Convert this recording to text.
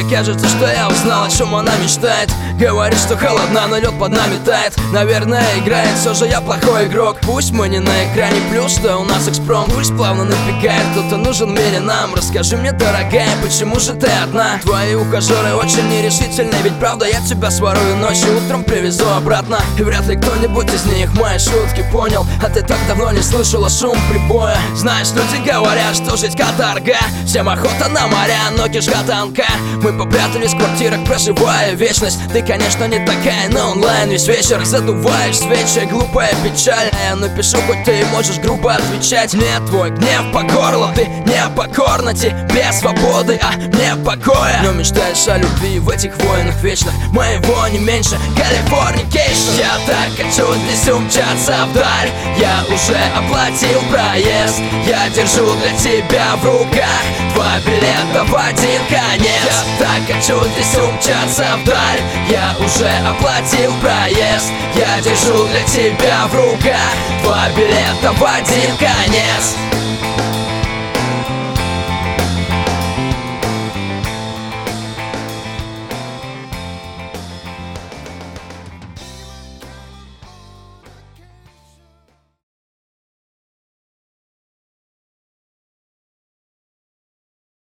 кажется, что я узнал, о чем она мечтает. Говорит, что холодна, но лед под нами тает. Наверное, играет, все же я плохой игрок. Пусть мы не на экране, плюс что у нас экспром. Пульс плавно набегает, кто-то нужен в мире нам. Расскажи мне, дорогая, почему же ты одна? Твои ухажеры очень нерешительны, ведь правда я тебя сворую ночью, утром привезу обратно. И вряд ли кто-нибудь из них мои шутки понял. А ты так давно не слышала шум прибоя. Знаешь, люди говорят, что жить каторга, всем охота на моря, но кишка танка. Мы попрятались в квартирах, проживая вечность. Ты, конечно, не такая, но онлайн весь вечер задуваешь свечи, глупая, печальная. Но пишу, хоть ты и можешь грубо отвечать. Мне твой гнев по горло, ты не покорна, тебе свободы, а мне покоя. Но мечтаешь о любви в этих войнах вечных, моего не меньше, Калифорникейшн. Я так хочу здесь умчаться вдаль, я уже оплатил проезд. Я держу для тебя в руках два билета в один конец. Я так хочу здесь умчаться вдаль, я уже оплатил проезд. Я держу для тебя в руках два билета в один конец.